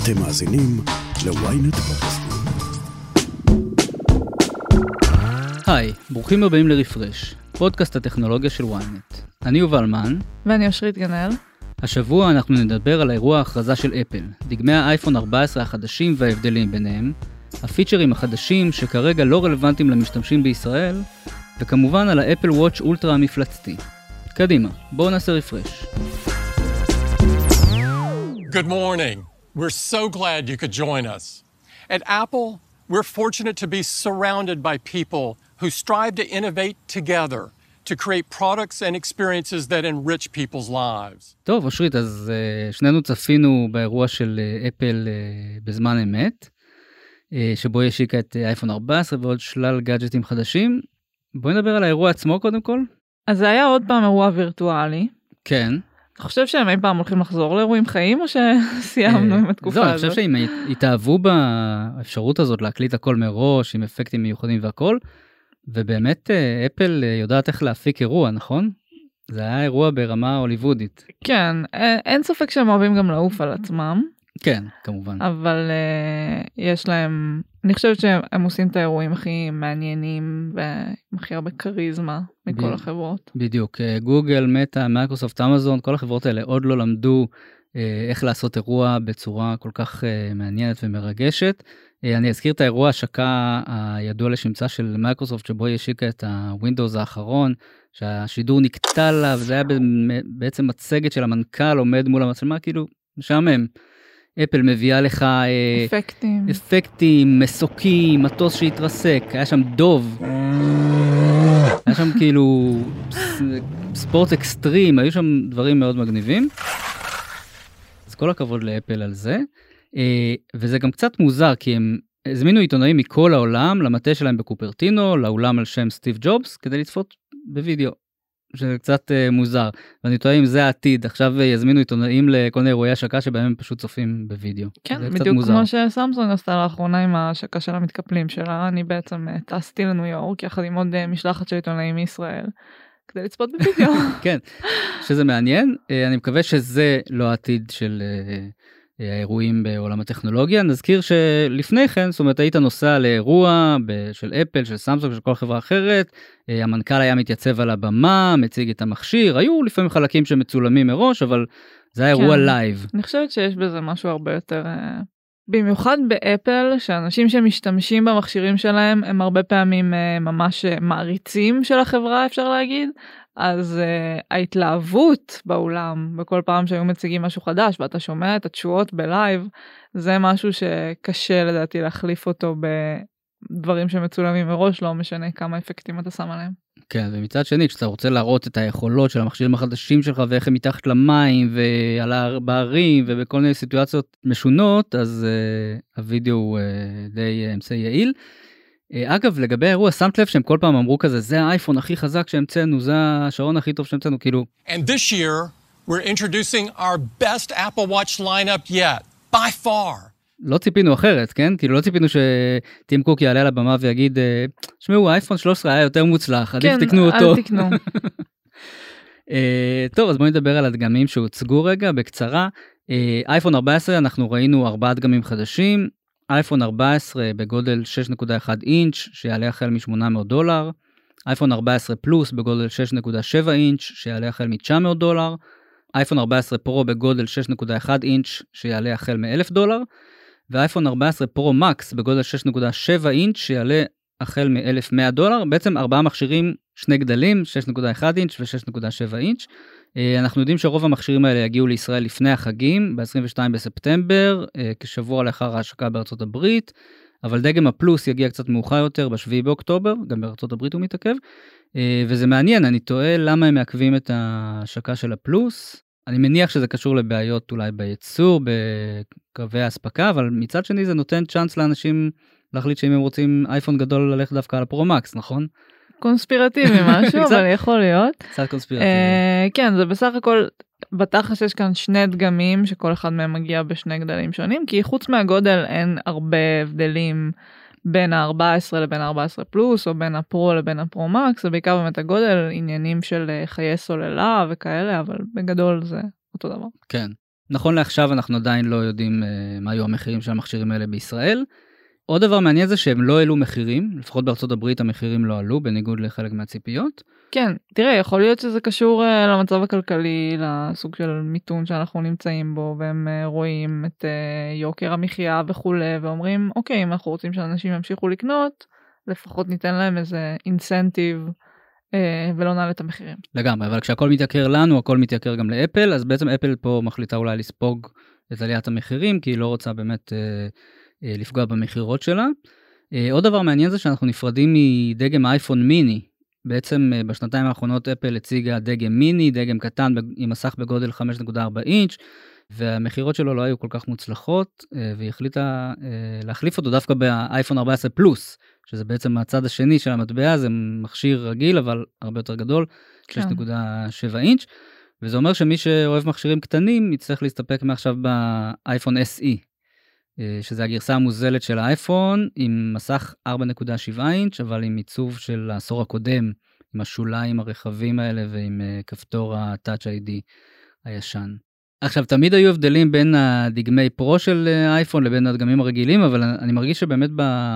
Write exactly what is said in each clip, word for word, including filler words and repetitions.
אתם מאזינים ל-ynet פודקאסטים. היי, ברוכים הבאים לרפרש, פודקאסט הטכנולוגיה של ynet. אני יובל מן. ואני אושרית גנאל. השבוע אנחנו נדבר על האירוע ההכרזה של אפל, דגמי האייפון ארבע עשרה החדשים וההבדלים ביניהם, הפיצ'רים החדשים שכרגע לא רלוונטיים למשתמשים בישראל, וכמובן על האפל וואץ' אולטרה המפלצתי. קדימה, בואו נעשה רפרש. Good morning. We're so glad you could join us. At Apple, we're fortunate to be surrounded by people who strive to innovate together to create products and experiences that enrich people's lives. טוב, אושרית, אז uh, שנינו צפינו באירוע של uh, אפל uh, בזמן אמת, uh, שבו השיקה את אייפון ארבע עשרה ועוד שלל גאדג'טים חדשים. בואי נדבר על האירוע עצמו קודם כל. אז זה היה עוד פעם אירוע וירטואלי. כן. אתה חושב שהם אי פעם הולכים לחזור לאירועים חיים, או שסיימנו עם התקופה הזאת? זהו, אני חושב שהם התאהבו באפשרות הזאת להקליט הכל מראש, עם אפקטים מיוחדים והכל, ובאמת אפל יודעת איך להפיק אירוע, נכון? זה היה אירוע ברמה הוליוודית. כן, אין ספק שהם אוהבים גם לעוף על עצמם. כן, כמובן. אבל uh, יש להם, אני חושבת שהם עושים את האירועים הכי מעניינים והכי הרבה קריזמה מכל ב- החברות. בדיוק, גוגל, מטה, מייקרוסופט, אמזון, כל החברות האלה עוד לא למדו uh, איך לעשות אירוע בצורה כל כך uh, מעניינת ומרגשת. Uh, אני אזכיר את האירוע השקה הידוע לשמצה של מייקרוסופט, שבו היא השיקה את הווינדוס האחרון, שהשידור נקטע לה, וזה היה בעצם מצגת של המנכ"ל עומד מול המצלמה, כאילו משעמם. אפל מביאה לך אפקטים, אפקטים, מסוקים, מטוס שהתרסק, היה שם דוב, היה שם כאילו ספורט אקסטרים, היו שם דברים מאוד מגניבים. אז כל הכבוד לאפל על זה, וזה גם קצת מוזר, כי הם הזמינו עיתונאים מכל העולם, למטה שלהם בקופרטינו, לאולם על שם סטיב ג'ובס, כדי לצפות בווידאו. שזה קצת uh, מוזר, ואני טועה אם זה העתיד, עכשיו יזמינו עיתונאים לכל מיני אירועי השקה שבהם הם פשוט צופים בווידאו. כן, בדיוק כמו שסמסונג עשתה לאחרונה עם השקה של המתקפלים שלה, אני בעצם uh, טסתי לניו יורק, יחד עם עוד uh, משלחת של עיתונאים מישראל, כדי לצפות בווידאו. כן, שזה מעניין, uh, אני מקווה שזה לא העתיד של uh, האירועים בעולם הטכנולוגיה. נזכיר שלפני כן, זאת אומרת, היית נוסע לאירוע של אפל, של סמסונג, של כל חברה אחרת, המנכ"ל היה מתייצב על הבמה, מציג את המכשיר, היו לפעמים חלקים שמצולמים מראש, אבל זה היה אירוע לייב. אני חושבת שיש בזה משהו הרבה יותר, במיוחד באפל, שאנשים שמשתמשים במכשירים שלהם, הם הרבה פעמים ממש מעריצים של החברה, אפשר להגיד, אז uh, ההתלהבות באולם, בכל פעם שהיו מציגים משהו חדש, ואתה שומע את התשואות בלייב, זה משהו שקשה לדעתי להחליף אותו בדברים שמצולמים מראש, לא משנה כמה אפקטים אתה שם עליהם. כן, ומצד שני, כשאתה רוצה להראות את היכולות של המכשירים החדשים שלך, ואיך הם מתחת למים, ועל בערים, ובכל מיני סיטואציות משונות, אז uh, הווידאו הוא uh, די אמצעי יעיל. אגב, לגבי האירוע, שמת לב שהם כל פעם אמרו כזה, זה האייפון הכי חזק שהמצאנו, זה השעון הכי טוב שהמצאנו, כאילו. And this year, we're introducing our best Apple Watch lineup yet, by far. לא ציפינו אחרת, כן? כאילו לא ציפינו שטים קוק יעלה על הבמה ויגיד, שמעו, האייפון שלוש עשרה היה יותר מוצלח, עדיף תקנו אותו. כן, אל תקנו. טוב, אז בואו נדבר על הדגמים שהוצגו רגע, בקצרה. אייפון ארבע עשרה, אנחנו ראינו ארבעה דגמים חדשים, אייפון ארבע עשרה בגודל שש נקודה אחת אינץ' שיעלה החל מ-שמונה מאות דולר, אייפון ארבע עשרה פלוס בגודל שש נקודה שבע אינץ' שיעלה החל מ-תשע מאות דולר, אייפון ארבע עשרה פרו בגודל שש נקודה אחת אינץ' שיעלה החל מ-אלף דולר, ואייפון ארבע עשרה פרו מקס בגודל שש נקודה שבע אינץ' שיעלה החל מ-אלף ומאה דולר, בעצם ארבעה מכשירים, שני גדלים, שש נקודה אחת אינץ' ו-שש נקודה שבע אינץ'. אנחנו יודעים שרוב המכשירים האלה יגיעו לישראל לפני החגים, ב-עשרים ושניים בספטמבר, כשבוע לאחר ההשקה בארצות הברית, אבל דגם הפלוס יגיע קצת מאוחר יותר, בשביעי באוקטובר, גם בארצות הברית הוא מתעכב, וזה מעניין, אני תוהה למה הם מעכבים את ההשקה של הפלוס, אני מניח שזה קשור לבעיות אולי בייצור, בקווי ההספקה, אבל מצד שני זה נותן צ'אנס לאנשים להחליט שאם הם רוצים אייפון גדול ללכת דווקא על הפרו-מקס, נכון? קונספירטיבי משהו, אבל יכול להיות. קצת קונספירטיבי. כן, זה בסך הכל, בתכלס יש כאן שני דגמים, שכל אחד מהם מגיע בשני גדלים שונים, כי חוץ מהגודל אין הרבה הבדלים בין ה-ארבע עשרה לבין ה-ארבע עשרה פלוס, או בין הפרו לבין הפרו-מקס, זה בעיקר באמת הגודל, עניינים של חיי סוללה וכאלה, אבל בגדול זה אותו דבר. כן. נכון לעכשיו אנחנו עדיין לא יודעים uh, מה היו המחירים של המכשירים האלה בישראל. עוד דבר מעניין זה שהם לא העלו מחירים, לפחות בארצות הברית המחירים לא עלו, בניגוד לחלק מהציפיות. כן, תראה, יכול להיות שזה קשור uh, למצב הכלכלי, לסוג של מיתון שאנחנו נמצאים בו, והם uh, רואים את uh, יוקר המחיה וכולי, ואומרים, אוקיי, אם אנחנו רוצים שאנשים ימשיכו לקנות, לפחות ניתן להם איזה אינסנטיב, uh, ולא נעלה את המחירים. לגמרי, אבל כשהכל מתייקר לנו, הכל מתייקר גם לאפל, אז בעצם אפל פה מחליטה אולי לספוג את עליית המחירים, כי היא לא רוצה באמת uh, uh, לפגוע במחירות שלה. Uh, עוד דבר מעניין זה שאנחנו נפרדים מדגם האייפון מיני, בעצם בשנתיים האחרונות אפל הציגה דגם מיני, דגם קטן עם מסך בגודל חמש נקודה ארבע אינץ', והמחירות שלו לא היו כל כך מוצלחות, והיא החליטה להחליף אותו דווקא באייפון ארבע עשרה פלוס, שזה בעצם הצד השני של המטבע, זה מכשיר רגיל אבל הרבה יותר גדול, שש נקודה שבע אינץ', וזה אומר שמי שאוהב מכשירים קטנים יצטרך להסתפק מעכשיו באייפון אס אי, שזה הגרסה המוזלת של האייפון, עם מסך ארבע נקודה שבע אינץ', אבל עם עיצוב של העשור הקודם, עם השוליים הרחבים האלה, ועם כפתור ה-Touch איי די הישן. עכשיו, תמיד היו הבדלים בין הדגמי פרו של אייפון לבין הדגמים הרגילים, אבל אני מרגיש שבאמת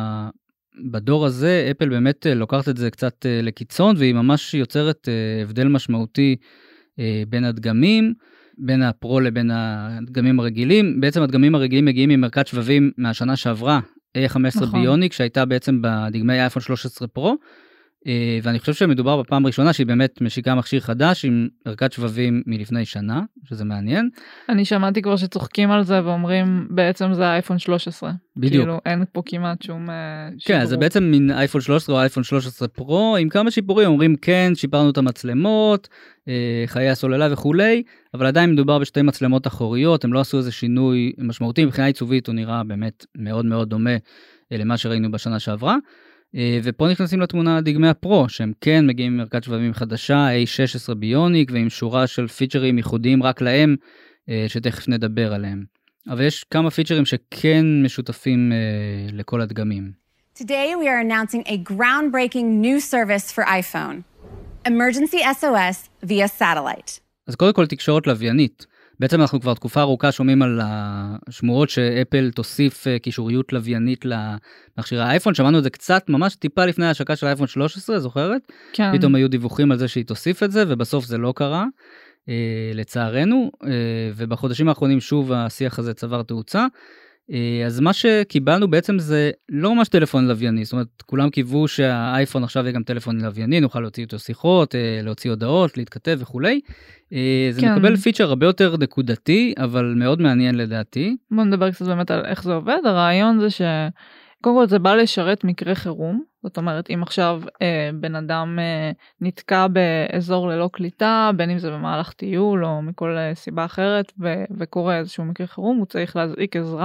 בדור הזה, אפל באמת לוקחת את זה קצת לקיצון, והיא ממש יוצרת הבדל משמעותי בין הדגמים, בין הפרו לבין הדגמים הרגילים. בעצם הדגמים הרגילים מגיעים ממרכז שבבים מהשנה שעברה, איי חמש עשרה נכון. ביוניק, שהייתה בעצם בדגמי אייפון שלוש עשרה פרו, ואני חושב שמדובר בפעם הראשונה שהיא באמת משיקה מכשיר חדש עם מרכז שבבים מלפני שנה, שזה מעניין. אני שמעתי כבר שצוחקים על זה ואומרים בעצם זה אייפון שלוש עשרה. בדיוק. כאילו אין פה כמעט שום שיפור. כן, זה בעצם מין אייפון שלוש עשרה או אייפון שלוש עשרה פרו, עם כמה שיפורים, אומרים כן, שיפרנו את המצלמות, חיי הסוללה וכולי, אבל עדיין מדובר בשתי מצלמות אחוריות, הם לא עשו איזה שינוי משמעותי, מבחינה עיצובית הוא נראה באמת מאוד מאוד דומה למה שראינו בשנה שעברה. ופה נכנסים לתמונה דגמי הפרו, שהם כן מגיעים ממרכז שבבים חדשה, איי שש עשרה ביוניק, ועם שורה של פיצ'רים ייחודיים רק להם, שתכף נדבר עליהם. אבל יש כמה פיצ'רים שכן משותפים לכל הדגמים. Today we are announcing a groundbreaking new service for iPhone. Emergency אס או אס via satellite. אז קודם כל תקשורת לוויינית. בעצם אנחנו כבר תקופה ארוכה שומעים על השמועות שאפל תוסיף קישוריות לוויינית למכשיר האייפון, שמענו את זה קצת ממש טיפה לפני ההשקה של האייפון שלוש עשרה, זוכרת? כן. פתאום היו דיווחים על זה שהיא תוסיף את זה, ובסוף זה לא קרה, אה, לצערנו, אה, ובחודשים האחרונים שוב השיח הזה צבר תאוצה, אה, אז מה שקיבלנו בעצם זה לא ממש טלפון לווייני, זאת אומרת, כולם קיוו שהאייפון עכשיו יהיה גם טלפון לווייני, נוכל להוציא אותו שיחות, אה, להוציא הודעות, להתכתב וכולי, זה כן. מקבל פיצ'ר הרבה יותר נקודתי, אבל מאוד מעניין לדעתי. בוא נדבר קצת באמת על איך זה עובד. הרעיון זה שקודם כל זה בא לשרת מקרה חירום, זאת אומרת אם עכשיו אה, בן אדם אה, נתקע באזור ללא קליטה, בין אם זה במהלך טיול או מכל אה, סיבה אחרת, ו- וקורה איזשהו מקרה חירום, הוא צריך להזעיק עזרה.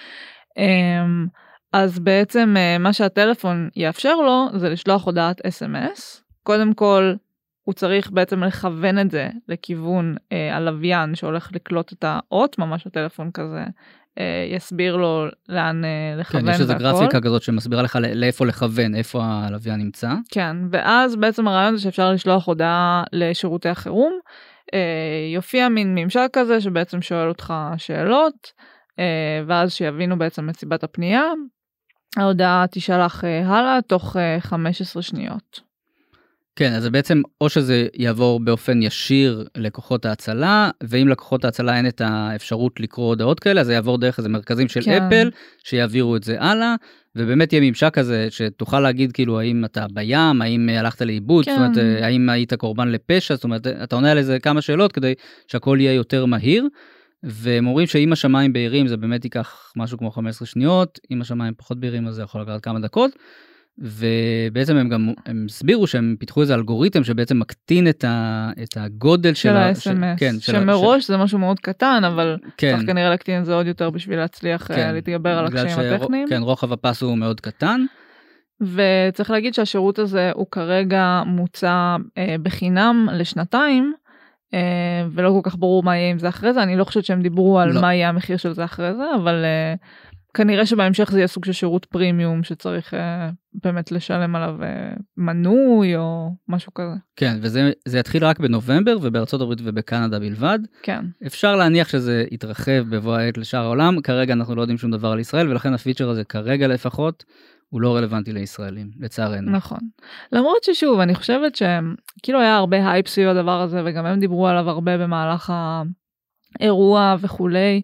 אה, אז בעצם אה, מה שהטלפון יאפשר לו זה לשלוח הודעת אס אם אס, קודם כל, הוא צריך בעצם לכוון את זה לכיוון אה, הלוויין שהולך לקלוט את האות, ממש הטלפון כזה אה, יסביר לו לאן אה, לכוון כן, והכל. יש איזו גרפיקה כזאת שמסבירה לך לאיפה לכוון, איפה הלוויין נמצא. כן, ואז בעצם הרעיון זה שאפשר לשלוח הודעה לשירותי החירום, אה, יופיע מין ממשק כזה שבעצם שואל אותך שאלות, אה, ואז שיבינו בעצם את סיבת הפנייה, ההודעה תשלח אה, הלאה תוך אה, חמש עשרה שניות. כן, אז זה בעצם או שזה יעבור באופן ישיר לכוחות ההצלה, ואם לכוחות ההצלה אין את האפשרות לקרוא הודעות כאלה, אז זה יעבור דרך איזה מרכזים של כן. אפל, שיעבירו את זה הלאה, ובאמת יהיה ממשק כזה, שתוכל להגיד כאילו, האם אתה בים, האם הלכת לאיבוד, כן. זאת אומרת, האם היית קורבן לפשע, זאת אומרת, אתה עונה על איזה כמה שאלות, כדי שהכל יהיה יותר מהיר, והם אומרים שאם השמיים בהירים, זה באמת ייקח משהו כמו חמש עשרה שניות, אם השמיים פחות בהירים, אז זה יכול לקחת כמה דקות, ובעצם הם גם הם הסבירו שהם פיתחו איזה אלגוריתם שבעצם מקטין את, ה, את הגודל של ה-אס אם אס, כן, שמראש של... זה משהו מאוד קטן, אבל כן. צריך כנראה להקטין את זה עוד יותר בשביל להצליח כן. להתגבר על הקשיים הטכניים. כן, רוחב הפס הוא מאוד קטן. וצריך להגיד שהשירות הזה הוא כרגע מוצע אה, בחינם לשנתיים, אה, ולא כל כך ברור מה יהיה עם זה אחרי זה, אני לא חושבת שהם דיברו על לא. מה יהיה המחיר של זה אחרי זה, אבל... אה, כנראה שבהמשך זה יהיה סוג של שירות פרימיום שצריך אה, באמת לשלם עליו אה, מנוי או משהו כזה. כן, וזה זה יתחיל רק בנובמבר ובארצות הברית ובקנדה בלבד. כן. אפשר להניח שזה יתרחב בבוא העת לשאר העולם, כרגע אנחנו לא יודעים שום דבר על ישראל, ולכן הפיצ'ר הזה כרגע לפחות הוא לא רלוונטי לישראלים, לצערנו. נכון. למרות ששוב, אני חושבת שכאילו היה הרבה הייפ סביב הדבר הזה, וגם הם דיברו עליו הרבה במהלך האירוע וכולי,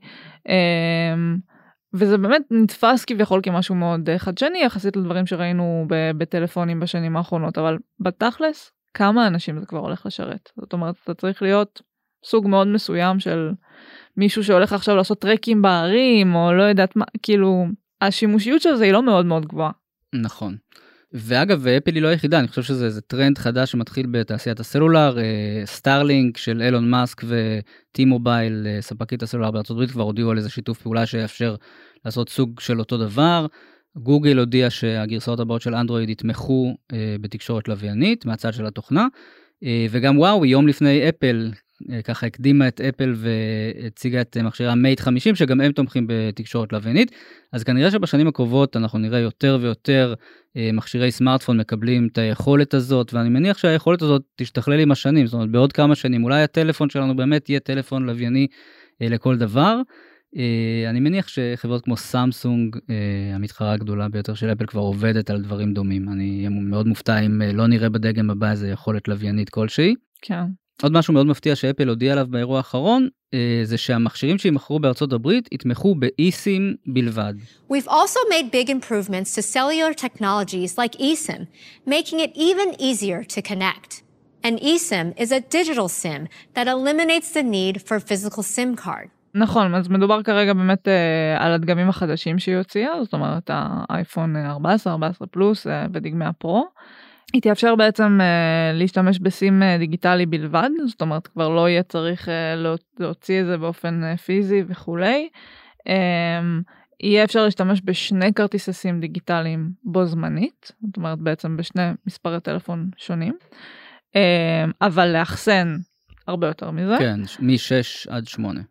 וזה באמת נתפס כביכול כמשהו מאוד חדשני, יחסית לדברים שראינו בטלפונים בשנים האחרונות, אבל בתכלס, כמה אנשים זה כבר הולך לשרת? זאת אומרת, אתה צריך להיות סוג מאוד מסוים של מישהו שהולך עכשיו לעשות טרקים בערים, או לא יודעת מה, כאילו, השימושיות של זה היא לא מאוד מאוד גבוהה. נכון. ואגב, אפל היא לא היחידה, אני חושב שזה זה טרנד חדש שמתחיל בתעשיית הסלולר, סטארלינק של אילון מאסק וטי מובייל, ספקית הסלולר בארצות הברית, כבר הודיעו על איזה שיתוף פעולה שיאפשר לעשות סוג של אותו דבר. גוגל הודיע שהגרסאות הבאות של אנדרואיד יתמכו בתקשורת לוויינית מהצד של התוכנה, וגם וואו, יום לפני אפל, ככה הקדימה את אפל והציגה את מכשירי המייט חמישים, שגם הם תומכים בתקשורת לוויינית, אז כנראה שבשנים הקרובות אנחנו נראה יותר ויותר מכשירי סמארטפון מקבלים את היכולת הזאת, ואני מניח שהיכולת הזאת תשתכלל עם השנים, זאת אומרת בעוד כמה שנים, אולי הטלפון שלנו באמת יהיה טלפון לווייני לכל דבר. אני מניח שחברות כמו סמסונג, המתחרה הגדולה ביותר של אפל, כבר עובדת על דברים דומים. אני מאוד מופתע אם לא נראה בדגם הבא איזה יכולת לוויינית כלשהי. כן. עוד משהו מאוד מפתיע שאפל הודיע עליו באירוע האחרון, זה שהמכשירים שימכרו בארצות הברית יתמכו ב-eSIM בלבד. We've also made big improvements to cellular technologies like eSIM, making it even easier to connect. An eSIM is a digital SIM that eliminates the need for a physical SIM card. נכון, אז מדובר כרגע באמת אה, על הדגמים החדשים שהיא הוציאה, זאת אומרת האייפון ארבע עשרה, ארבע עשרה פלוס אה, ודגמי הפרו. היא תאפשר בעצם אה, להשתמש בסים אה, דיגיטלי בלבד, זאת אומרת כבר לא יהיה צריך אה, להוציא את זה באופן אה, פיזי וכולי. אה, יהיה אפשר להשתמש בשני כרטיסי סים דיגיטליים בו זמנית, זאת אומרת בעצם בשני מספרי טלפון שונים, אה, אבל לאחסן הרבה יותר מזה. כן, מ-שש עד שמונה.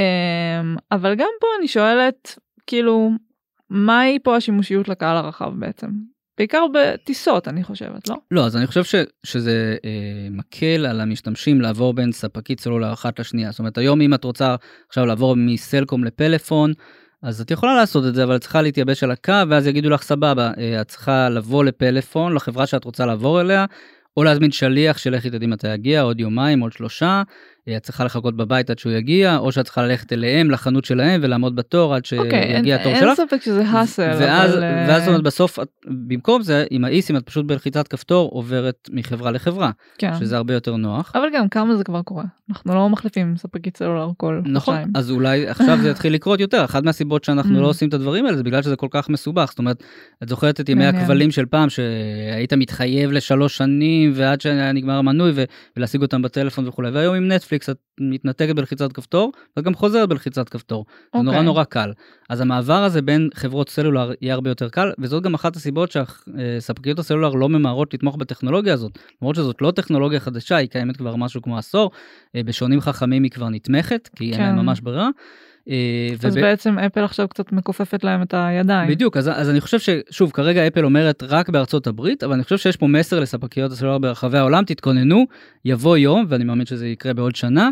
אבל גם פה אני שואלת, כאילו, מהי פה השימושיות לקהל הרחב בעצם? בעיקר בטיסות, אני חושבת, לא? לא, אז אני חושב ש, שזה אה, מקל על המשתמשים לעבור בין ספקית סלולר אחת לשנייה. זאת אומרת, היום אם את רוצה עכשיו לעבור מסלקום לפלאפון, אז את יכולה לעשות את זה, אבל את צריכה להתייבש על הקו, ואז יגידו לך, סבבה, אה, את צריכה לבוא לפלאפון, לחברה שאת רוצה לעבור אליה, או להזמין שליח שלך יתעדי מתי יגיע, עוד יומיים, עוד שלושה, את צריכה לחכות בבית עד שהוא יגיע, או שאת צריכה ללכת אליהם, לחנות שלהם, ולעמוד בתור עד שיגיע התור שלך. אין ספק שזה הסל. ואז זאת אומרת, בסוף, במקום זה, עם האיסים, את פשוט בלחיצת כפתור עוברת מחברה לחברה, שזה הרבה יותר נוח. אבל גם כמה זה כבר קורה. אנחנו לא מחליפים ספקית סלולר כל חודשיים. נכון, אז אולי עכשיו זה יתחיל לקרות יותר. אחת מהסיבות שאנחנו לא עושים את הדברים האלה, זה בגלל שזה כל כך מסובך. זאת אומרת, את זוכרת את ימי הכבלים של פעם, שהיית מתחייב לשלוש שנים, ועד שנגמר המנוי, ולהשיג אותם בטלפון וכו'. והיום עם נטפליקס את מתנתקת בלחיצת כפתור, וגם חוזרת בלחיצת כפתור. זה נורא נורא קל. אז המעבר הזה בין חברות סלולר יהיה הרבה יותר קל, וזאת גם אחת הסיבות שהספקיות הסלולר לא ממהרות לתמוך בטכנולוגיה הזאת. למרות שזאת לא טכנולוגיה חדשה, היא קיימת כבר משהו כמו עשור, בשעונים חכמים היא כבר נתמכת, כי אין להם ממש ברירה. אז בעצם אפל עכשיו קצת מכופפת להם את הידיים. בדיוק, אז, אז אני חושב ששוב, כרגע אפל אומרת רק בארצות הברית, אבל אני חושב שיש פה מסר לספקיות הסלולר ברחבי העולם, תתכוננו, יבוא יום, ואני מאמין שזה יקרה בעוד שנה,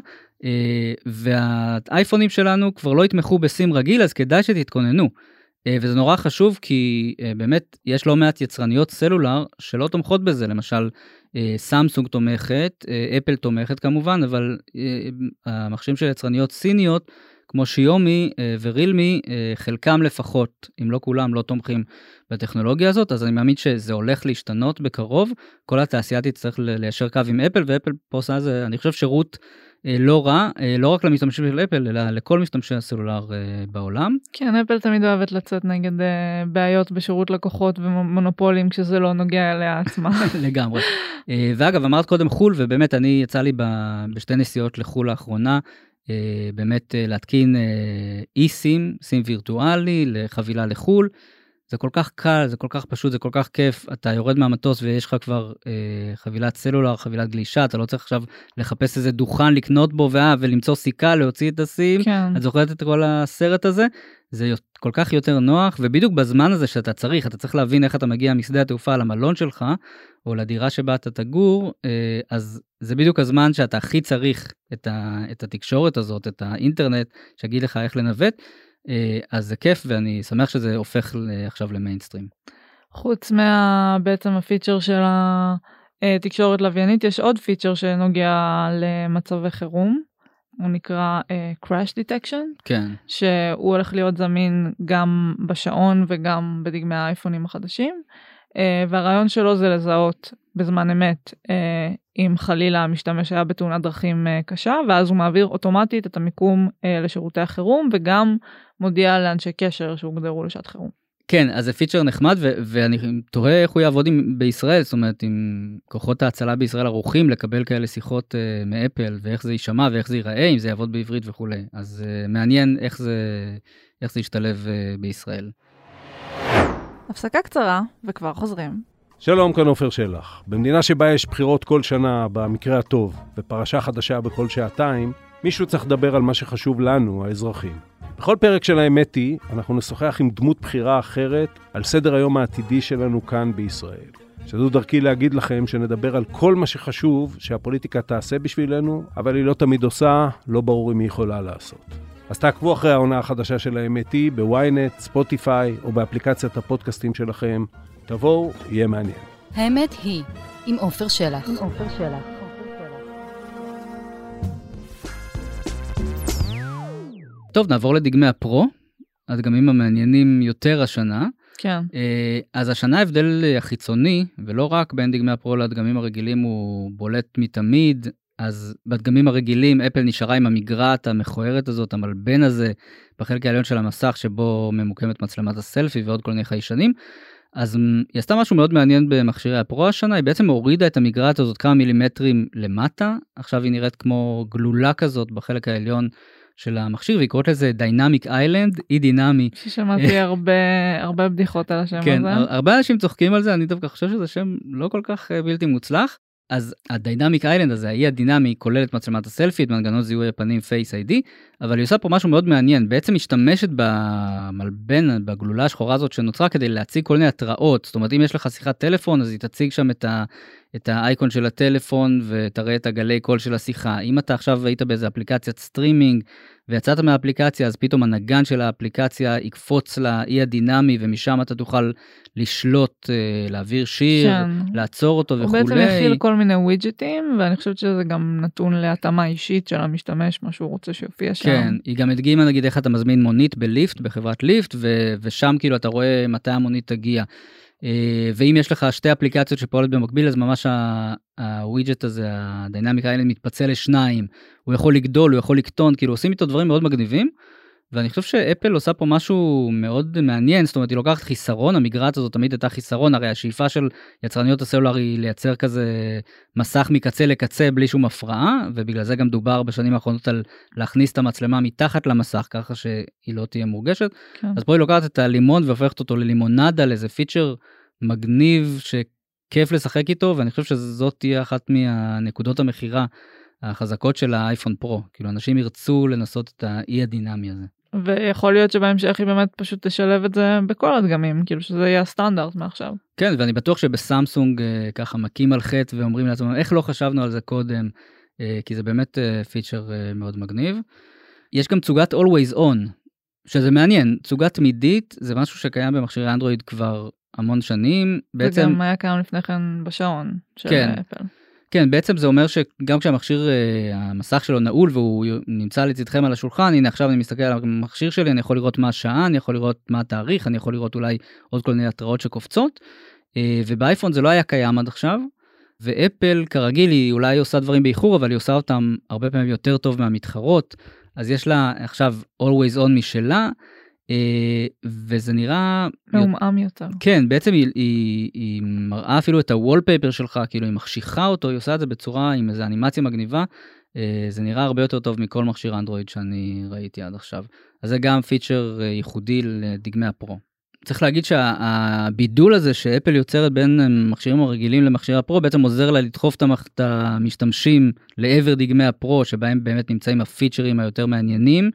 והאייפונים שלנו כבר לא יתמכו בסים רגיל, אז כדאי שתתכוננו. וזה נורא חשוב, כי באמת יש לא מעט יצרניות סלולר שלא תומכות בזה, למשל סמסונג תומכת, אפל תומכת כמובן, אבל המכשירים של יצרניות סיניות, כמו שיומי ורילמי, חלקם לפחות, אם לא כולם, לא תומכים בטכנולוגיה הזאת, אז אני מאמין שזה הולך להשתנות בקרוב, כל התעשייה תצטרך ליישר קו עם אפל, ואפל פה עושה זה, אני חושב שירות לא רע, לא רק למשתמשים של אפל, אלא לכל משתמשי הסלולר בעולם. כן, אפל תמיד אוהבת לצאת נגד בעיות בשירות לקוחות ומונופולים, כשזה לא נוגע אליה עצמה. לגמרי. ואגב, אמרת קודם חול, ובאמת אני יצא לי בשתי נסיעות לחול האחרונה, באמת להתקין אי-סים, סים וירטואלי, לחבילה לחול, זה כל כך קל, זה כל כך פשוט, זה כל כך כיף, אתה יורד מהמטוס ויש לך כבר אה, חבילת סלולר, חבילת גלישה, אתה לא צריך עכשיו לחפש איזה דוכן לקנות בו, ואה, ולמצוא סיכה, להוציא את הסים, כן. את זוכרת את כל הסרט הזה, זה כל כך יותר נוח, ובדיוק בזמן הזה שאתה צריך, אתה צריך להבין איך אתה מגיע משדה התעופה למלון שלך, או לדירה שבה אתה תגור, אה, אז זה בדיוק הזמן שאתה הכי צריך את, ה, את התקשורת הזאת, את האינטרנט, שיגיד לך איך לנווט, אז זה כיף, ואני שמח שזה הופך עכשיו למיינסטרים. חוץ מה בעצם הפיצ'ר של התקשורת לוויינית, יש עוד פיצ'ר שנוגע למצבי חירום, הוא נקרא uh, crash detection, כן. שהוא הולך להיות זמין גם בשעון וגם בדגמי האייפונים החדשים, uh, והרעיון שלו זה לזהות בזמן אמת uh, אם חלילה המשתמש היה בתאונת דרכים uh, קשה, ואז הוא מעביר אוטומטית את המיקום uh, לשירותי החירום, וגם מודיע לאנשי קשר שהוגדרו לשעת חירום. כן, אז זה פיצ'ר נחמד, ו- ואני תוהה איך הוא יעבוד עם, בישראל, זאת אומרת, עם כוחות ההצלה בישראל ערוכים לקבל כאלה שיחות uh, מאפל, ואיך זה יישמע, ואיך זה ייראה, אם זה יעבוד בעברית וכו'. אז uh, מעניין איך זה, איך זה ישתלב uh, בישראל. הפסקה קצרה, וכבר חוזרים. שלום, כאן עופר שלח. במדינה שבה יש בחירות כל שנה, במקרה הטוב, ופרשה חדשה בכל שעתיים, מישהו צריך לדבר על מה שחשוב לנו, האזרחים. בכל פרק של האמת היא, אנחנו נשוחח עם דמות בחירה אחרת על סדר היום העתידי שלנו כאן בישראל. שזו דרכי להגיד לכם שנדבר על כל מה שחשוב שהפוליטיקה תעשה בשבילנו, אבל היא לא תמיד עושה, לא ברור אם היא יכולה לעשות. אז תעקבו אחרי העונה החדשה של האמת היא, בוויינט, ספוטיפיי או באפליקציית הפודקאסטים שלכם. תבואו, יהיה מעניין. האמת היא, עם עופר שלח. עם עופר שלח. טוב, נעבור לדגמי הפרו, הדגמים המעניינים יותר השנה. כן. אז השנה ההבדל החיצוני, ולא רק בין דגמי הפרו לדגמים הרגילים, הוא בולט מתמיד. אז בדגמים הרגילים, אפל נשארה עם המגרעת המכוערת הזאת, המלבן הזה, בחלק העליון של המסך, שבו ממוקמת מצלמת הסלפי ועוד כל מיני חיישנים. אז היא עשתה משהו מאוד מעניין במכשירי הפרו השנה, היא בעצם הורידה את המגרעת הזאת כמה מילימטרים למטה, עכשיו היא נראית כמו גלולה כזאת בחלק העליון של המכשיר, והיא קוראת לזה Dynamic Island, אי דינמי. ששמעתי הרבה, הרבה בדיחות על השם כן, הזה. כן, הרבה אנשים צוחקים על זה, אני דווקא חושב שזה שם לא כל כך בלתי מוצלח. אז ה-Dynamic Island הזה, האי הדינמי, כולל את מצלמת הסלפי, את מנגנון זיהוי הפנים Face איי די, אבל היא עושה פה משהו מאוד מעניין, בעצם משתמשת במלבן, בגלולה השחורה הזאת שנוצרה, כדי להציג כל מיני התראות, זאת אומרת, אם יש לך שיחת טלפון, אז היא תציג שם את, ה, את האייקון של הטלפון, ותראה את הגלי קול של השיחה. אם אתה עכשיו היית באיזה אפליקציית סטרימינג, ויצאת מהאפליקציה, אז פתאום הנגן של האפליקציה יקפוץ לאי הדינמי, ומשם אתה תוכל לשלוט, להעביר שיר, כן. לעצור אותו וכו'. הוא בעצם יכיל כל מיני ווידג'טים, ואני חושבת שזה גם נתון להתאמה אישית של המשתמש, מה שהוא רוצה שיופיע שם. כן, היא גם הדגימה נגיד איך אתה מזמין מונית בליפט, בחברת ליפט, ו- ושם כאילו אתה רואה מתי המונית תגיע. ואם יש לך שתי אפליקציות שפועלות במקביל, אז ממש הווידג'ט הזה, הדינמיק איילנד מתפצל לשניים, הוא יכול לגדול, הוא יכול לקטון, כאילו עושים איתו דברים מאוד מגניבים, ואני חושב שאפל עושה פה משהו מאוד מעניין, זאת אומרת היא לוקחת חיסרון, המגרעת הזאת תמיד הייתה חיסרון, הרי השאיפה של יצרניות הסלולר היא לייצר כזה מסך מקצה לקצה בלי שום הפרעה, ובגלל זה גם דובר בשנים האחרונות על להכניס את המצלמה מתחת למסך, ככה שהיא לא תהיה מורגשת, כן. אז פה היא לוקחת את הלימון והופכת אותו ללימונדה, לאיזה פיצ'ר מגניב שכיף לשחק איתו, ואני חושב שזאת תהיה אחת מהנקודות המחירה החזקות של האייפון פרו, כאילו אנשים ירצו לנסות את האי הדינמי הזה. ויכול להיות שבהמשך היא באמת פשוט תשלב את זה בכל הדגמים, כאילו שזה יהיה הסטנדרט מעכשיו. כן, ואני בטוח שבסמסונג ככה מקים על חטא ואומרים לעצמם, איך לא חשבנו על זה קודם, כי זה באמת פיצ'ר מאוד מגניב. יש גם צוגת Always On, שזה מעניין, צוגה תמידית, זה משהו שקיים במכשירי אנדרואיד כבר המון שנים. בעצם... וגם היה קיים לפני כן בשעון של כן. אפל. כן, בעצם זה אומר שגם כשהמכשיר, המסך שלו נעול והוא נמצא לצדכם על השולחן, הנה עכשיו אני מסתכל על המכשיר שלי, אני יכול לראות מה השעה, אני יכול לראות מה התאריך, אני יכול לראות אולי עוד כל מיני התראות שקופצות, ובאייפון זה לא היה קיים עד עכשיו, ואפל כרגיל היא אולי עושה דברים באיחור, אבל היא עושה אותם הרבה פעמים יותר טוב מהמתחרות, אז יש לה עכשיו Always On משלה, וזה נראה מעומעם יותר. כן, בעצם היא, היא, היא מראה אפילו את הוולפייפר שלך, כאילו היא מחשיכה אותו, היא עושה את זה בצורה עם איזו אנימציה מגניבה, זה נראה הרבה יותר טוב מכל מכשיר אנדרואיד שאני ראיתי עד עכשיו. אז זה גם פיצ'ר ייחודי לדגמי הפרו. צריך להגיד שהבידול הזה שאפל יוצרת בין מכשירים הרגילים למכשירי הפרו, בעצם עוזר לה לדחוף את המשתמשים לעבר דגמי הפרו, שבהם באמת נמצאים הפיצ'רים היותר מעניינים,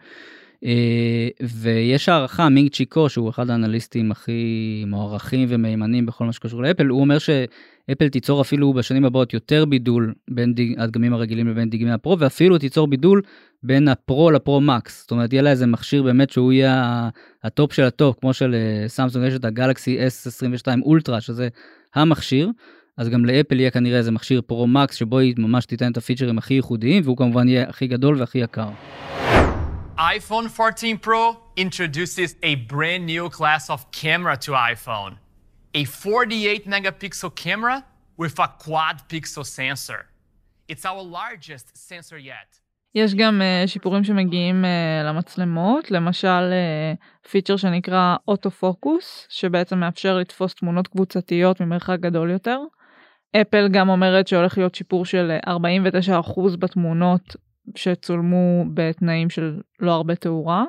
ויש הערכה, מינג צ'יקו, שהוא אחד האנליסטים הכי מוערכים ומהימנים בכל מה שקשור לאפל, הוא אומר שאפל תיצור אפילו בשנים הבאות יותר בידול בין הדגמים הרגילים לבין דגמי הפרו, ואפילו תיצור בידול בין הפרו לפרו מקס. זאת אומרת, יהיה לה איזה מכשיר באמת שהוא יהיה הטופ של הטופ, כמו של סמסונג יש את הגלקסי אס עשרים ושתיים אולטרה, שזה המכשיר, אז גם לאפל יהיה כנראה איזה מכשיר פרו מקס, שבו היא ממש תיתן את הפיצ'רים הכי ייחודיים, והוא כמובן יהיה הכי גדול והכי יקר. iPhone fourteen Pro introduces a brand new class of camera to iPhone. A forty-eight megapixel camera with a quad pixel sensor. It's our largest sensor yet. יש גם uh, שיפורים שמגיעים uh, למצלמות, למשל uh, פיצ'ר שנקרא אוטו-פוקוס, שבעצם מאפשר לתפוס תמונות קבוצתיות ממרחק גדול יותר. אפל גם אומרת שהולך להיות שיפור של ארבעים ותשעה אחוז בתמונות שצולמו בתנאים של לא הרבה תאורה,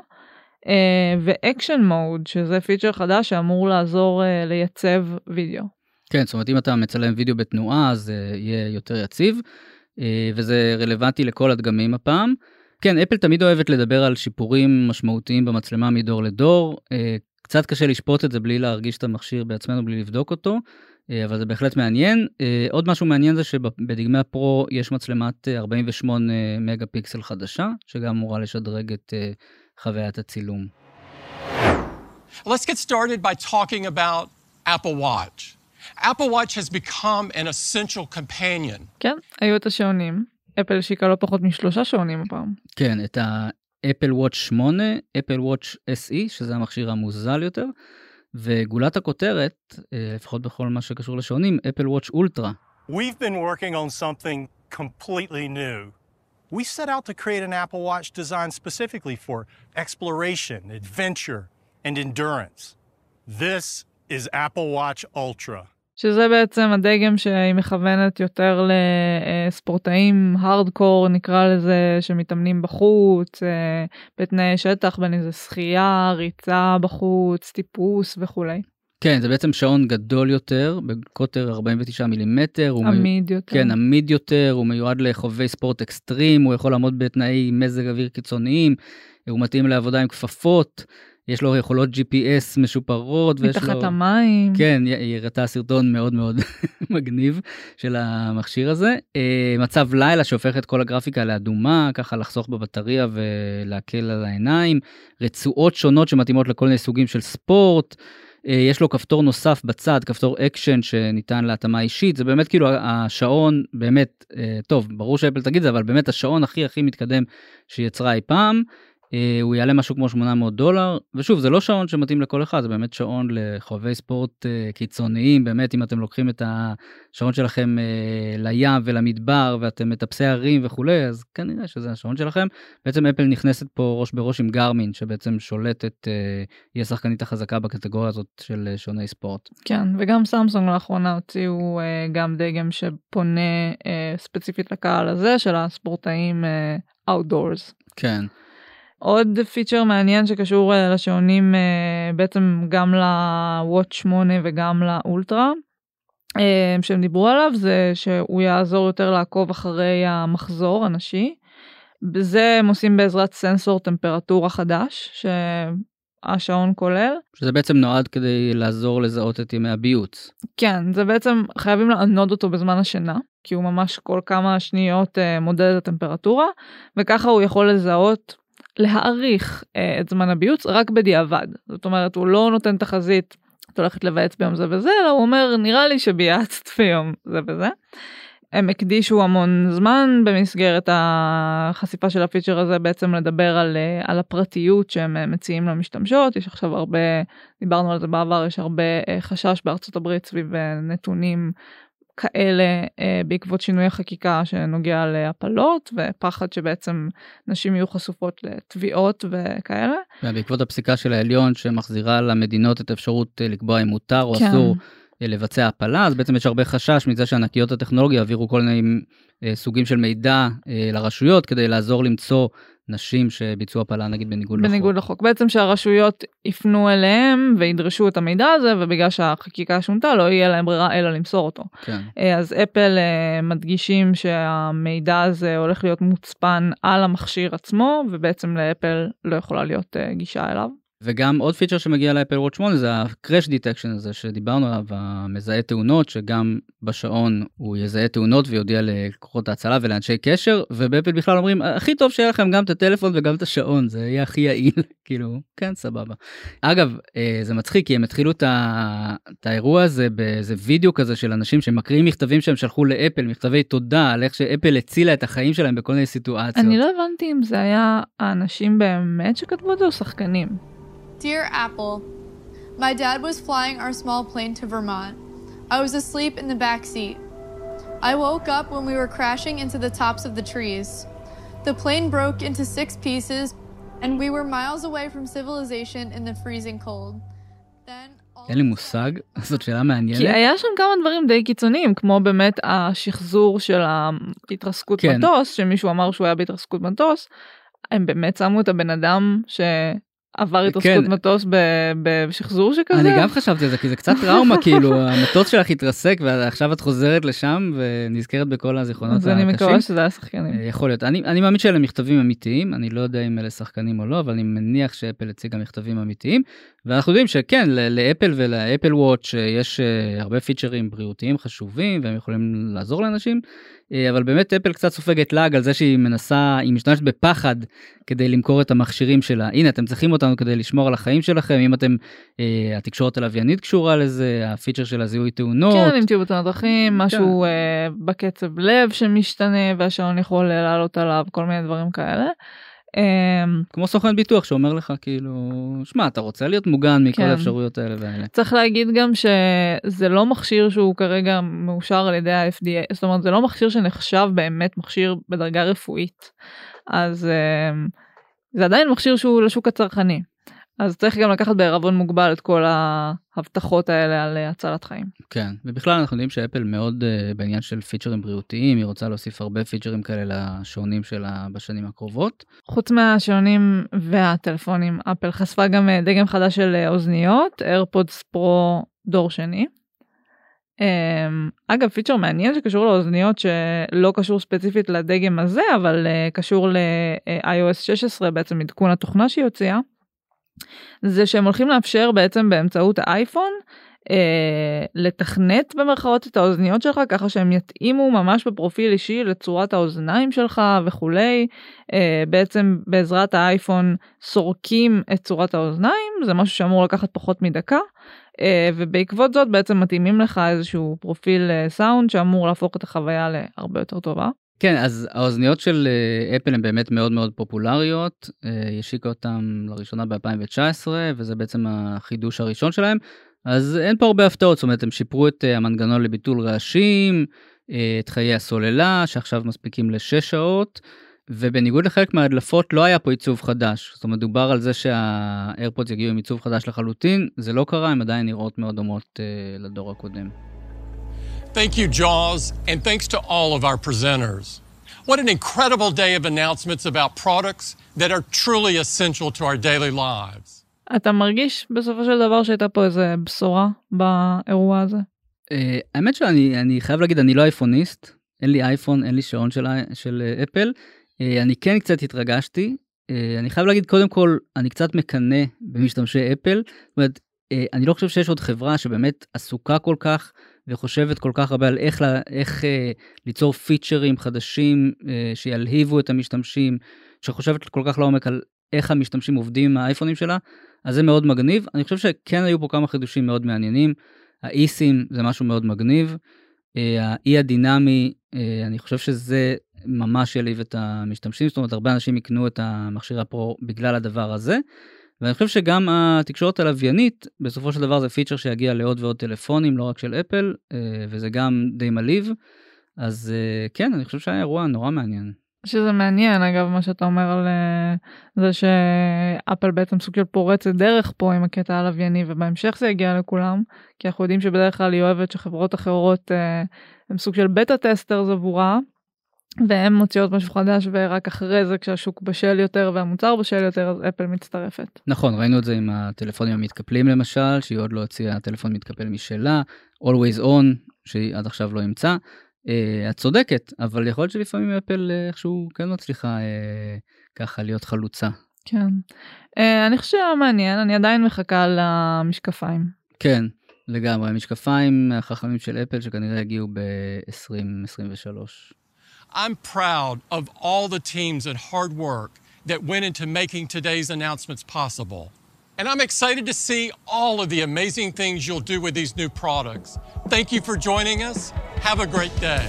ואקשן מוד, שזה פיצ'ר חדש שאמור לעזור לייצב וידאו. כן, זאת אומרת, אם אתה מצלם וידאו בתנועה, אז יהיה יותר יציב, וזה רלוונטי לכל הדגמים הפעם. כן, אפל תמיד אוהבת לדבר על שיפורים משמעותיים במצלמה מדור לדור, קצת קשה לשפוט את זה בלי להרגיש את המכשיר בעצמנו, בלי לבדוק אותו, אבל זה בהחלט מעניין. עוד משהו מעניין זה שבדגמי הפרו יש מצלמת ארבעים ושמונה מגה פיקסל חדשה, שגם אמורה לשדרג את חוויית הצילום. Let's get started by talking about Apple Watch. Apple Watch has become an essential companion. כן, היו את השעונים. אפל שיקה לא פחות משלושה שעונים הפעם. כן, את האפל וואץ' שמונה, אפל וואץ' אס אי, שזה המכשיר המוזל יותר, וגולת הכותרת, לפחות בכל מה שקשור לשעונים, אפל וואץ' אולטרה. We've been working on something completely new. We set out to create an Apple Watch designed specifically for exploration, adventure, and endurance. This is Apple Watch Ultra. שזה בעצם הדגם שהיא מכוונת יותר לספורטאים הארדקור, נקרא לזה, שמתאמנים בחוץ, בתנאי שטח, בין איזה שחייה, ריצה בחוץ, טיפוס וכו'. כן, זה בעצם שעון גדול יותר, בקוטר ארבעים ותשעה מילימטר. עמיד יותר. כן, עמיד יותר, הוא מיועד לחובבי ספורט אקסטרים, הוא יכול לעמוד בתנאי מזג אוויר קיצוניים, הוא מתאים לעבודה עם כפפות, יש לו יכולות ג'י פי אס משופרות. מתחת לו... המים. כן, היא הראתה סרטון מאוד מאוד מגניב של המכשיר הזה. מצב לילה שהופך את כל הגרפיקה לאדומה, ככה לחסוך בבטריה ולהקל על העיניים. רצועות שונות שמתאימות לכל מיני סוגים של ספורט. יש לו כפתור נוסף בצד, כפתור אקשן שניתן להתאמה אישית. זה באמת כאילו השעון, באמת, טוב, ברור שאפל תגיד זה, אבל באמת השעון הכי הכי מתקדם שיצרה אי פעם. הוא יעלה משהו כמו שמונה מאות דולר, ושוב, זה לא שעון שמתאים לכל אחד, זה באמת שעון לחובבי ספורט קיצוניים, באמת אם אתם לוקחים את השעון שלכם לים ולמדבר, ואתם מטפסי הרים וכו', אז כנראה שזה השעון שלכם. בעצם אפל נכנסת פה ראש בראש עם גרמין, שבעצם שולטת, היא השחקנית החזקה בקטגוריה הזאת של שעוני ספורט. כן, וגם סמסונג לאחרונה הוציאו גם דגם שפונה ספציפית לקהל הזה, של הספורטאים outdoors. כן. עוד פיצ'ר מעניין שקשור לשעונים בעצם גם לוואץ' שמונה וגם לאולטרה, שהם דיברו עליו, זה שהוא יעזור יותר לעקוב אחרי המחזור הנשי. בזה הם עושים בעזרת סנסור טמפרטורה חדש, שהשעון כולל. שזה בעצם נועד כדי לעזור לזהות את ימי הביוץ. כן, זה בעצם חייבים לענוד אותו בזמן השינה, כי הוא ממש כל כמה שניות מודד את הטמפרטורה, וככה הוא יכול לזהות להאריך uh, את זמן הביוץ רק בדיעבד. זאת אומרת, הוא לא נותן תחזית, את הולכת לבייץ ביום זה וזה, אלא הוא אומר, נראה לי שבייצת ביום זה וזה. הם הקדישו המון זמן במסגרת החשיפה של הפיצ'ר הזה, בעצם לדבר על, uh, על הפרטיות שהם מציעים למשתמשות. יש עכשיו הרבה, דיברנו על זה בעבר, יש הרבה uh, חשש בארצות הברית סביב uh, נתונים כאלה אה, בעקבות שינוי החקיקה שנוגע להפלות, ופחד שבעצם נשים יהיו חשופות לתביעות וכאלה. ובעקבות הפסיקה של העליון שמחזירה למדינות את האפשרות אה, לקבוע אם מותר או כן. אסור אה, לבצע הפלה, אז בעצם יש הרבה חשש מזה שענקיות הטכנולוגיה העבירו כל מיני אה, סוגים של מידע אה, לרשויות, כדי לעזור למצוא נשים שביצעו הפלה נגיד בניגוד לחוק. בניגוד לחוק. בעצם שהרשויות יפנו אליהם וידרשו את המידע הזה, ובגלל שהחקיקה שונתה לא יהיה להם ברירה אלא למסור אותו. כן. אז אפל מדגישים שהמידע הזה הולך להיות מוצפן על המכשיר עצמו, ובעצם לאפל לא יכולה להיות גישה אליו. וגם עוד פיצ'ר שמגיע לאפל וואץ' שמונה זה ה-crash detection הזה שדיברנו עליו, המזהה תאונות, שגם בשעון הוא יזהה תאונות ויודיע לכוחות ההצלה ולאנשי קשר, ובאפל בכלל אומרים, הכי טוב שיהיה לכם גם את הטלפון וגם את השעון, זה יהיה הכי יעיל, כאילו, כן, סבבה. אגב, זה מצחיק, כי הם התחילו את האירוע הזה באיזה וידאו כזה של אנשים שמקריאים מכתבים שהם שלחו לאפל, מכתבי תודה על איך שאפל הצילה את החיים שלהם בכל מיני סיטואציות. אני לא הבנתי אם זה היה האנשים באמת שכתבו את זה או שחקנים. Dear Apple, my dad was flying our small plane to Vermont. I was asleep in the back seat. I woke up when we were crashing into the tops of the trees. The plane broke into six pieces, and we were miles away from civilization in the freezing cold. Then אין לי מושג, זאת שאלה מעניינת. כי היה שם כמה דברים די קיצוניים, כמו באמת השחזור של ההתרסקות כן. מטוס, שמישהו אמר שהוא היה בהתרסקות מטוס, הם באמת שמו את הבן אדם ש... עבר התרסקות מטוס בשחזור שכזה? אני גם חשבתי על זה, כי זה קצת טראומה, כאילו, המטוס שלך התרסק, ועכשיו את חוזרת לשם, ונזכרת בכל הזיכרונות הקשים. אז אני מקווה שזה היה שחקנים. יכול להיות. אני מאמין שאלה מכתבים אמיתיים, אני לא יודע אם אלה שחקנים או לא, אבל אני מניח שאפל הציגה מכתבים אמיתיים, ואנחנו יודעים שכן, לאפל ולאפל וואץ' יש הרבה פיצ'רים בריאותיים חשובים, והם יכולים לעזור לאנשים, אבל באמת אפל קצת סופגת לאג על זה שהיא מנסה, היא משתמשת בפחד כדי למכור את המכשירים שלה. הנה, אתם צריכים אותנו כדי לשמור על החיים שלכם, אם אתם, אה, התקשורת הלוויינית קשורה לזה, הפיצ'ר של הזיהוי תאונות. כן, אם תהיו בתאונות דרכים, משהו כן. אה, בקצב לב שמשתנה, והשעון יכול לעלות עליו, כל מיני דברים כאלה. כמו סוכן ביטוח שאומר לך כאילו, שמע, אתה רוצה להיות מוגן מכל האפשרויות האלה והאלה. צריך להגיד גם שזה לא מכשיר שהוא כרגע מאושר על ידי ה-אף די איי, זאת אומרת, זה לא מכשיר שנחשב באמת מכשיר בדרגה רפואית. אז זה עדיין מכשיר שהוא לשוק הצרכני. אז צריך גם לקחת בערבון מוגבל את כל ההבטחות האלה על הצלת חיים. כן, ובכלל אנחנו יודעים שאפל מאוד uh, בעניין של פיצ'רים בריאותיים, היא רוצה להוסיף הרבה פיצ'רים כאלה לשעונים שלה בשנים הקרובות. חוץ מהשעונים והטלפונים, אפל חשפה גם דגם חדש של אוזניות, AirPods Pro דור שני. Um, אגב, פיצ'ר מעניין שקשור לאוזניות שלא קשור ספציפית לדגם הזה, אבל uh, קשור ל-איי או אס שש עשרה, בעצם עדכון התוכנה שהיא הוציאה. זה שהם הולכים לאפשר בעצם באמצעות האייפון אה, לתכנת במרכאות את האוזניות שלך, ככה שהם יתאימו ממש בפרופיל אישי לצורת האוזניים שלך וכולי. אה, בעצם בעזרת האייפון סורקים את צורת האוזניים, זה משהו שאמור לקחת פחות מדקה, אה, ובעקבות זאת בעצם מתאימים לך איזשהו פרופיל אה, סאונד שאמור להפוך את החוויה להרבה יותר טובה. כן, אז האוזניות של אפל הן באמת מאוד מאוד פופולריות, השיקה אותם לראשונה ב-אלפיים תשע עשרה, וזה בעצם החידוש הראשון שלהם, אז אין פה הרבה הפתעות, זאת אומרת, הם שיפרו את המנגנון לביטול רעשים, את חיי הסוללה, שעכשיו מספיקים לשש שעות, ובניגוד לחלק מההדלפות לא היה פה עיצוב חדש, זאת אומרת, דובר על זה שהאיירפודס יגיעו עם עיצוב חדש לחלוטין, זה לא קרה, הם עדיין נראות מאוד דומות לדור הקודם. Thank you, Jaws, and thanks to all of our presenters. What an incredible day of announcements about products that are truly essential to our daily lives. אתה מרגיש בסופו של דבר שהייתה פה איזה בשורה באירוע הזה? האמת שאני אני חייב להגיד, אני לא אייפוניסט, אין לי אייפון, אין לי שעון של, של אפל, אני כן קצת התרגשתי, אני חייב להגיד קודם כל, אני קצת מקנה במשתמשי אפל, זאת אומרת, אני לא חושב שיש עוד חברה שבאמת עסוקה כל כך, וחושבת כל כך הרבה על איך, איך אה, ליצור פיצ'רים חדשים אה, שילהיבו את המשתמשים, שחושבת כל כך לעומק על איך המשתמשים עובדים עם האייפונים שלה, אז זה מאוד מגניב. אני חושב שכן היו פה כמה חידושים מאוד מעניינים, האי-סים זה משהו מאוד מגניב, אה, האי הדינמי, אה, אני חושב שזה ממש ילהיב את המשתמשים, זאת אומרת הרבה אנשים יקנו את המכשיר הפרו בגלל הדבר הזה, ואני חושב שגם התקשורת הלוויינית, בסופו של דבר זה פיצ'ר שיגיע לעוד ועוד טלפונים, לא רק של אפל, וזה גם די מליב. אז כן, אני חושב שהיה אירוע נורא מעניין. שזה מעניין, אגב, מה שאתה אומר על זה שאפל בעצם סוג של פורצת דרך פה עם הקטע הלווייני, ובהמשך זה יגיע לכולם, כי אנחנו יודעים שבדרך כלל היא אוהבת שחברות אחרות הם סוג של בטה טסטר עבורה, והם מוציאות משהו חדש, ורק אחרי זה כשהשוק בשל יותר והמוצר בשל יותר, אז אפל מצטרפת. נכון, ראינו את זה עם הטלפונים המתקפלים למשל, שהיא עוד לא הוציאה טלפון מתקפל משלה, Always On, שהיא עד עכשיו לא ימצא. Uh, את צודקת, אבל יכול להיות שלפעמים אפל uh, איכשהו כן מצליחה uh, ככה להיות חלוצה. כן. Uh, אני חושב מעניין, אני עדיין מחכה למשקפיים. כן, לגמרי. המשקפיים החכמים של אפל שכנראה הגיעו ב-עשרים עשרים ושלוש. I'm proud of all the teams and hard work that went into making today's announcements possible. And I'm excited to see all of the amazing things you'll do with these new products. Thank you for joining us. Have a great day.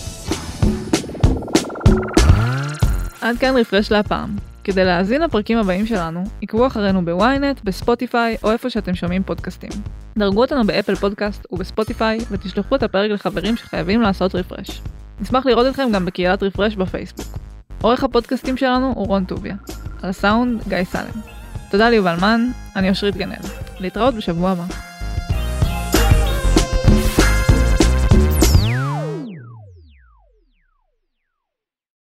עד כאן רפרש להפעם. כדי להאזין לפרקים הבאים שלנו, עקבו אחרינו בוויינט, בספוטיפיי או איפה שאתם שומעים פודקאסטים. דרגו אותנו באפל פודקאסט ובספוטיפיי ותשלחו את הפרק לחברים שחייבים לעשות רפרש. נשמח לראות אתכם גם בקהילת רפרש בפייסבוק. עורך הפודקאסטים שלנו הוא רון טוביה. על הסאונד, גיא סלם. תודה ליובל מן, אני אושרית גנאל. להתראות בשבוע הבא.